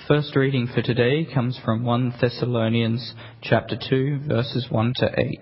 first reading for today comes from 1 Thessalonians chapter 2, verses 1 to 8.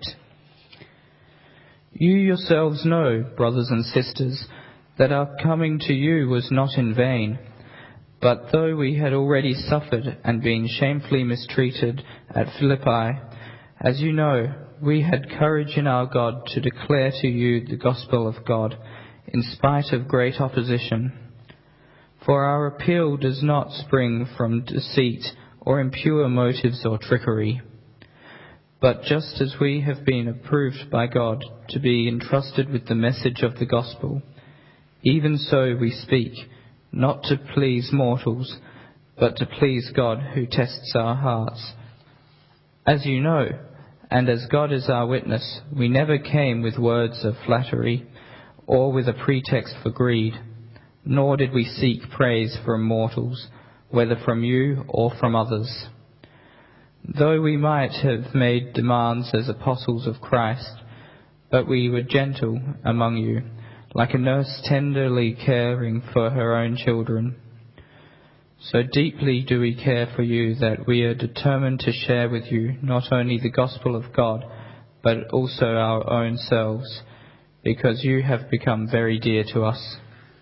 You yourselves know, brothers and sisters, that our coming to you was not in vain. But though we had already suffered and been shamefully mistreated at Philippi, as you know, we had courage in our God to declare to you the gospel of God, in spite of great opposition. For our appeal does not spring from deceit or impure motives or trickery. But just as we have been approved by God to be entrusted with the message of the gospel, even so we speak, not to please mortals, but to please God who tests our hearts. As you know, and as God is our witness, we never came with words of flattery or with a pretext for greed, nor did we seek praise from mortals, whether from you or from others. Though we might have made demands as apostles of Christ, but we were gentle among you, like a nurse tenderly caring for her own children. So deeply do we care for you that we are determined to share with you not only the gospel of God, but also our own selves, because you have become very dear to us.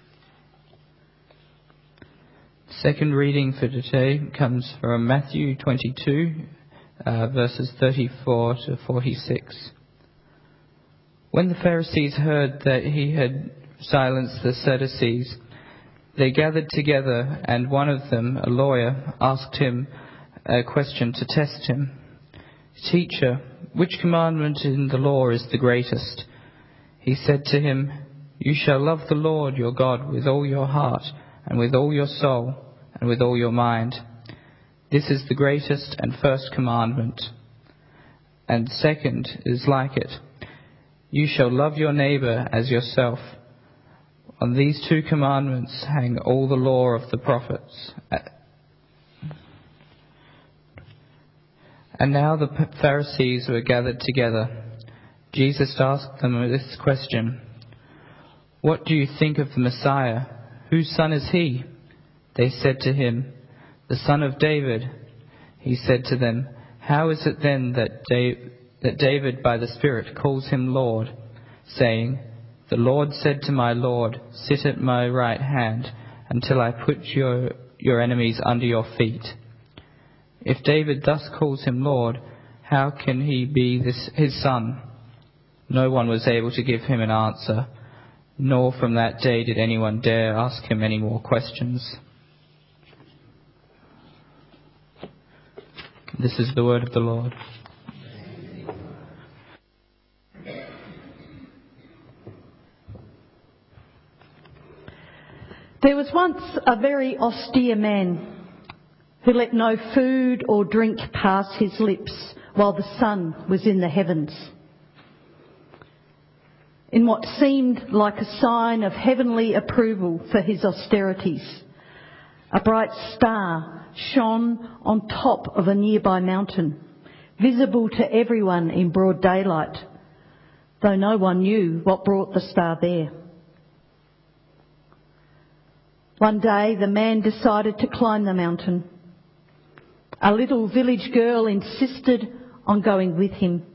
Second reading for today comes from Matthew 22, verses 34 to 46. When the Pharisees heard that he had silenced the Sadducees, they gathered together, and one of them, a lawyer, asked him a question to test him. Teacher, which commandment in the law is the greatest? He said to him, You shall love the Lord your God with all your heart, and with all your soul, and with all your mind. This is the greatest and first commandment. And second is like it. You shall love your neighbour as yourself. On these two commandments hang all the law of the prophets. And now the Pharisees were gathered together. Jesus asked them this question, What do you think of the Messiah? Whose son is he? They said to him, The son of David. He said to them, How is it then that David by the Spirit calls him Lord, saying, The Lord said to my Lord, Sit at my right hand until I put your enemies under your feet. If David thus calls him Lord, how can he be his son? No one was able to give him an answer, nor from that day did anyone dare ask him any more questions. This is the word of the Lord. There was once a very austere man who let no food or drink pass his lips while the sun was in the heavens. In what seemed like a sign of heavenly approval for his austerities, a bright star shone on top of a nearby mountain, visible to everyone in broad daylight, though no one knew what brought the star there. One day the man decided to climb the mountain. A little village girl insisted on going with him.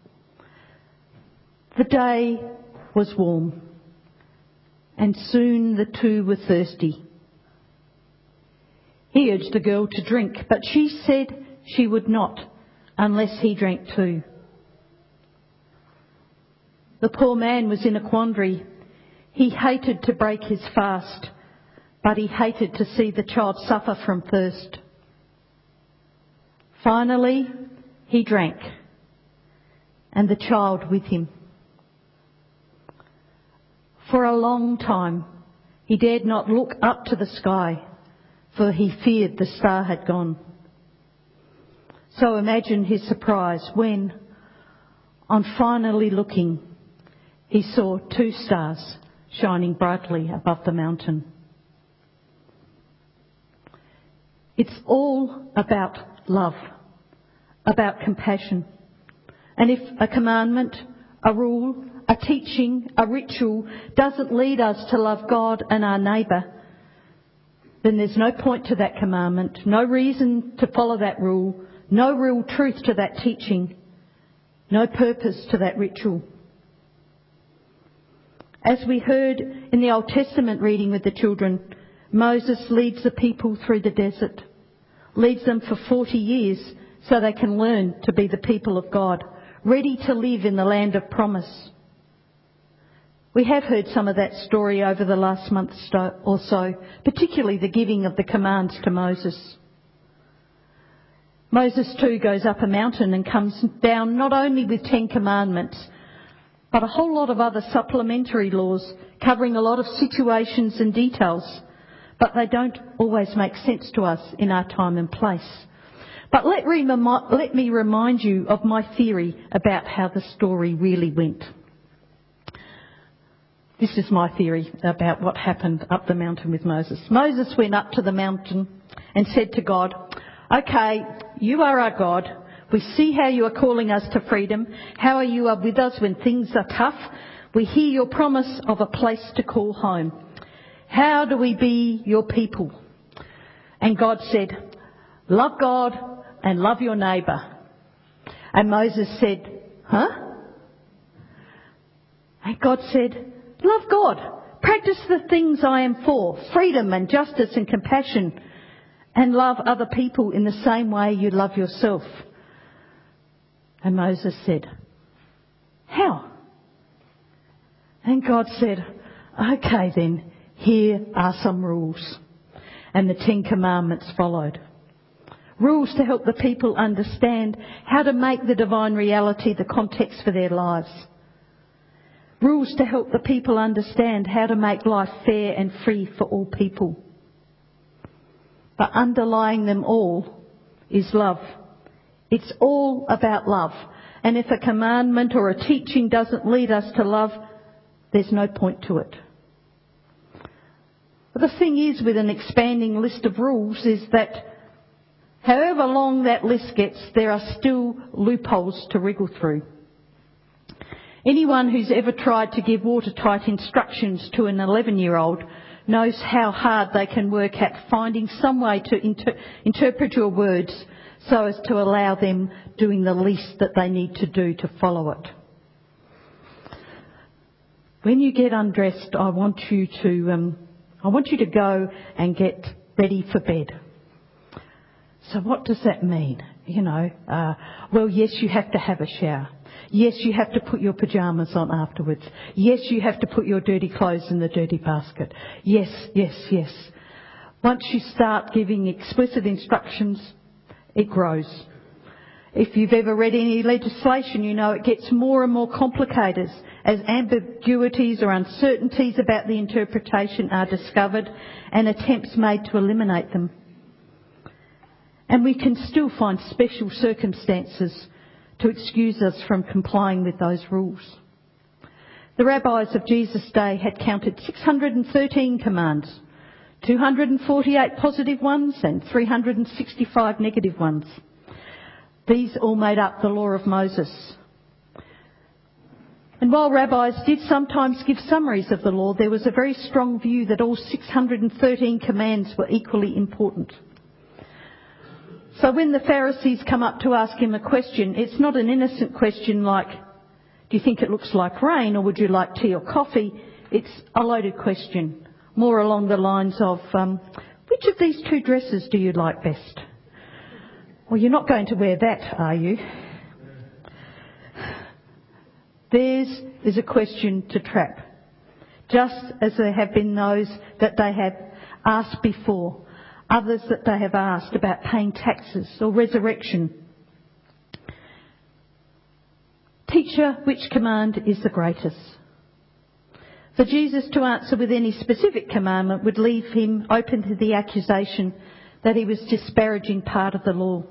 The day was warm, and soon the two were thirsty. He urged the girl to drink, but she said she would not unless he drank too. The poor man was in a quandary. He hated to break his fast, but he hated to see the child suffer from thirst. Finally, he drank, and the child with him. For a long time, he dared not look up to the sky, for he feared the star had gone. So imagine his surprise when, on finally looking, he saw two stars shining brightly above the mountain. It's all about love, about compassion. And if a commandment, a rule, a teaching, a ritual doesn't lead us to love God and our neighbour, then there's no point to that commandment, no reason to follow that rule, no real truth to that teaching, no purpose to that ritual. As we heard in the Old Testament reading with the children, Moses leads the people through the desert, leads them for 40 years so they can learn to be the people of God, ready to live in the land of promise. We have heard some of that story over the last month or so, particularly the giving of the commands to Moses. Moses too goes up a mountain and comes down not only with 10 commandments, but a whole lot of other supplementary laws covering a lot of situations and details, but they don't always make sense to us in our time and place. But let me remind you of my theory about how the story really went. This is my theory about what happened up the mountain with Moses. Moses went up to the mountain and said to God, "Okay, you are our God. We see how you are calling us to freedom, how you are with us when things are tough. We hear your promise of a place to call home. How do we be your people?" And God said, "Love God and love your neighbour." And Moses said, "Huh?" And God said, "Love God. Practice the things I am for, freedom and justice and compassion, and love other people in the same way you love yourself." And Moses said, "How?" And God said, "Okay then, here are some rules." And the 10 Commandments followed. Rules to help the people understand how to make the divine reality the context for their lives. Rules to help the people understand how to make life fair and free for all people. But underlying them all is love. It's all about love. And if a commandment or a teaching doesn't lead us to love, there's no point to it. But the thing is with an expanding list of rules is that however long that list gets, there are still loopholes to wriggle through. Anyone who's ever tried to give watertight instructions to an 11-year-old knows how hard they can work at finding some way to interpret your words so as to allow them doing the least that they need to do to follow it. When you get undressed, I want you to go and get ready for bed. So what does that mean? Well, yes, you have to have a shower. Yes, you have to put your pyjamas on afterwards. Yes, you have to put your dirty clothes in the dirty basket. Yes, yes, yes. Once you start giving explicit instructions, it grows. If you've ever read any legislation, you know it gets more and more complicated as ambiguities or uncertainties about the interpretation are discovered and attempts made to eliminate them. And we can still find special circumstances to excuse us from complying with those rules. The rabbis of Jesus' day had counted 613 commands, 248 positive ones and 365 negative ones. These all made up the law of Moses. And while rabbis did sometimes give summaries of the law, there was a very strong view that all 613 commands were equally important. So when the Pharisees come up to ask him a question, it's not an innocent question like, "Do you think it looks like rain, or would you like tea or coffee?" It's a loaded question, more along the lines of, "Which of these 2 dresses do you like best?" "Well, you're not going to wear that, are you?" Theirs is a question to trap, just as there have been those that they have asked before. Others that they have asked about paying taxes or resurrection. "Teacher, which command is the greatest?" For Jesus to answer with any specific commandment would leave him open to the accusation that he was disparaging part of the law.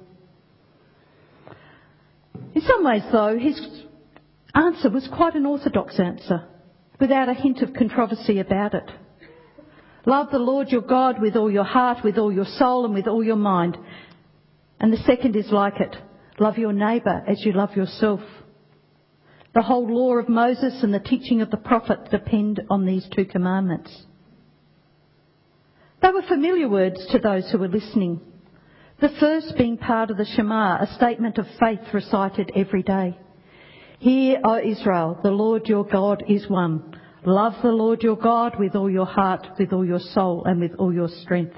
In some ways, though, his answer was quite an orthodox answer, without a hint of controversy about it. Love the Lord your God with all your heart, with all your soul and with all your mind. And the second is like it. Love your neighbour as you love yourself. The whole law of Moses and the teaching of the prophet depend on these 2 commandments. They were familiar words to those who were listening. The first being part of the Shema, a statement of faith recited every day. Hear, O Israel, the Lord your God is one. Love the Lord your God with all your heart, with all your soul, and with all your strength.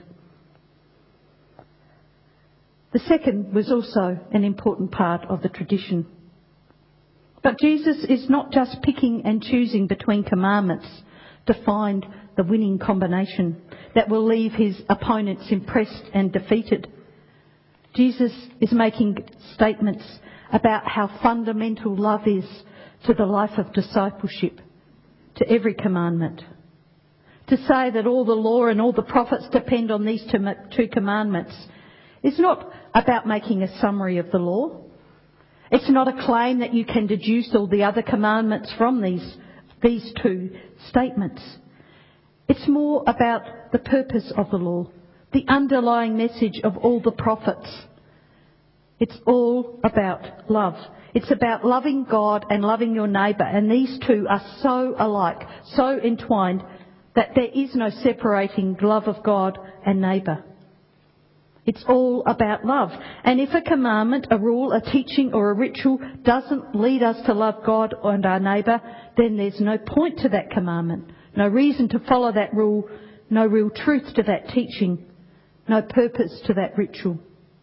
The second was also an important part of the tradition. But Jesus is not just picking and choosing between commandments to find the winning combination that will leave his opponents impressed and defeated. Jesus is making statements about how fundamental love is to the life of discipleship, to every commandment. To say that all the law and all the prophets depend on these two commandments is not about making a summary of the law. It's not a claim that you can deduce all the other commandments from these two statements. It's more about the purpose of the law, the underlying message of all the prophets. It's all about love. It's about loving God and loving your neighbour, and these two are so alike, so entwined, that there is no separating the love of God and neighbour. It's all about love. And if a commandment, a rule, a teaching or a ritual doesn't lead us to love God and our neighbour, then there's no point to that commandment, no reason to follow that rule, no real truth to that teaching, no purpose to that ritual.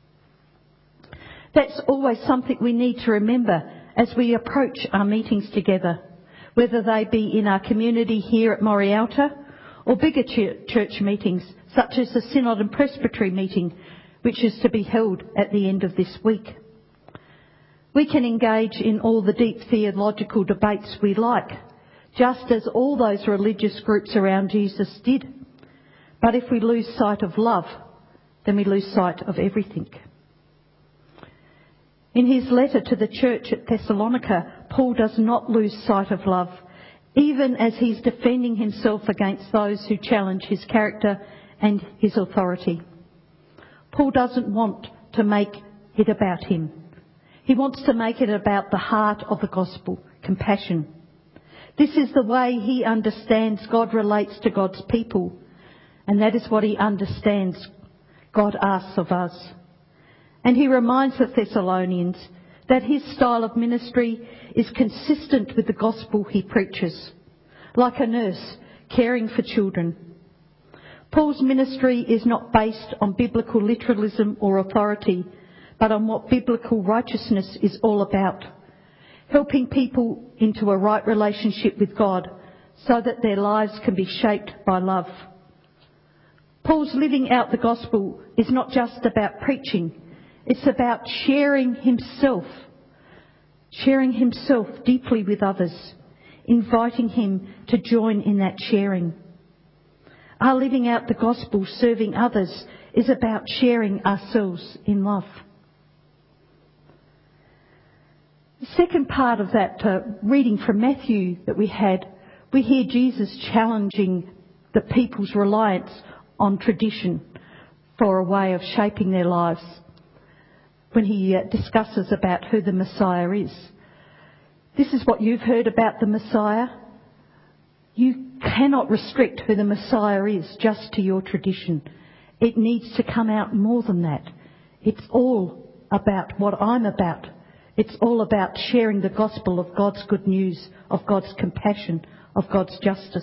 That's always something we need to remember as we approach our meetings together, whether they be in our community here at Morialta or bigger church meetings such as the Synod and Presbytery meeting, which is to be held at the end of this week. We can engage in all the deep theological debates we like, just as all those religious groups around Jesus did. But if we lose sight of love, then we lose sight of everything. In his letter to the church at Thessalonica, Paul does not lose sight of love, even as he's defending himself against those who challenge his character and his authority. Paul doesn't want to make it about him. He wants to make it about the heart of the gospel, compassion. This is the way he understands God relates to God's people, and that is what he understands God asks of us. And he reminds the Thessalonians that his style of ministry is consistent with the gospel he preaches, like a nurse caring for children. Paul's ministry is not based on biblical literalism or authority, but on what biblical righteousness is all about, helping people into a right relationship with God so that their lives can be shaped by love. Paul's living out the gospel is not just about preaching, it's about sharing himself deeply with others, inviting him to join in that sharing. Our living out the gospel, serving others, is about sharing ourselves in love. The second part of that reading from Matthew that we hear Jesus challenging the people's reliance on tradition for a way of shaping their lives when he discusses about who the Messiah is. This is what you've heard about the Messiah. You cannot restrict who the Messiah is just to your tradition. It needs to come out more than that. It's all about what I'm about. It's all about sharing the gospel of God's good news, of God's compassion, of God's justice.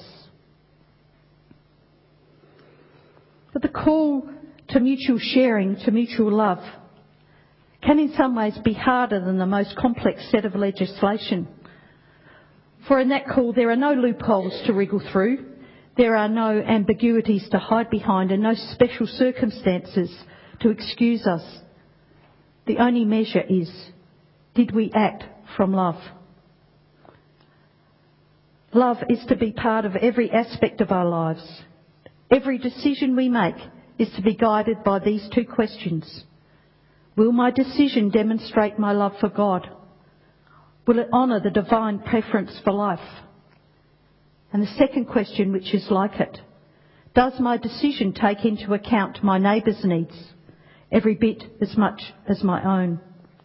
But the call to mutual sharing, to mutual love, can in some ways be harder than the most complex set of legislation. For in that call there are no loopholes to wriggle through, there are no ambiguities to hide behind, and no special circumstances to excuse us. The only measure is, did we act from love? Love is to be part of every aspect of our lives. Every decision we make is to be guided by these two questions. Will my decision demonstrate my love for God? Will it honour the divine preference for life? And the second question, which is like it, does my decision take into account my neighbour's needs every bit as much as my own?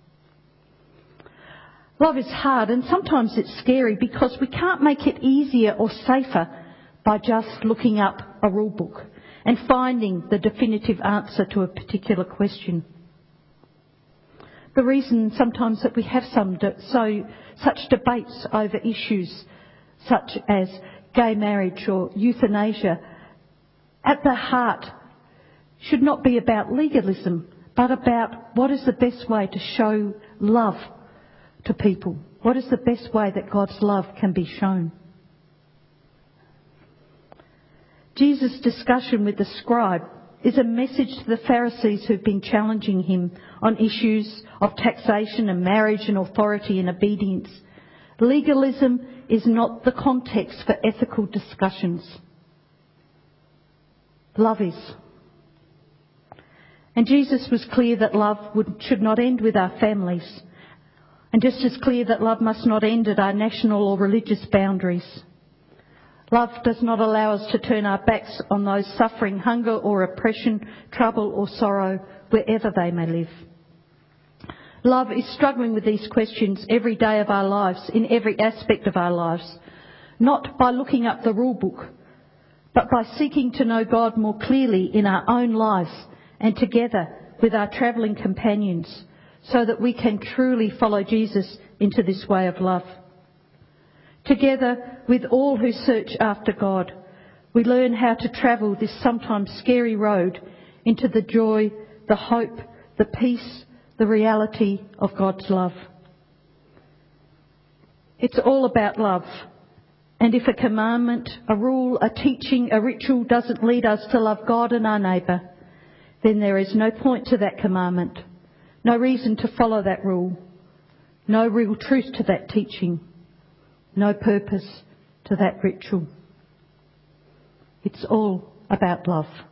Love is hard, and sometimes it's scary because we can't make it easier or safer by just looking up a rule book. and finding the definitive answer to a particular question. The reason sometimes that we have such debates over issues such as gay marriage or euthanasia, at the heart should not be about legalism, but about what is the best way to show love to people. What is the best way that God's love can be shown? Jesus' discussion with the scribe is a message to the Pharisees who've been challenging him on issues of taxation and marriage and authority and obedience. Legalism is not the context for ethical discussions. Love is. And Jesus was clear that love should not end with our families, and just as clear that love must not end at our national or religious boundaries. Love does not allow us to turn our backs on those suffering hunger or oppression, trouble or sorrow, wherever they may live. Love is struggling with these questions every day of our lives, in every aspect of our lives, not by looking up the rule book, but by seeking to know God more clearly in our own lives and together with our travelling companions, so that we can truly follow Jesus into this way of love. Together with all who search after God, we learn how to travel this sometimes scary road into the joy, the hope, the peace, the reality of God's love. It's all about love. And if a commandment, a rule, a teaching, a ritual doesn't lead us to love God and our neighbour, then there is no point to that commandment, no reason to follow that rule, no real truth to that teaching, no purpose to that ritual. It's all about love.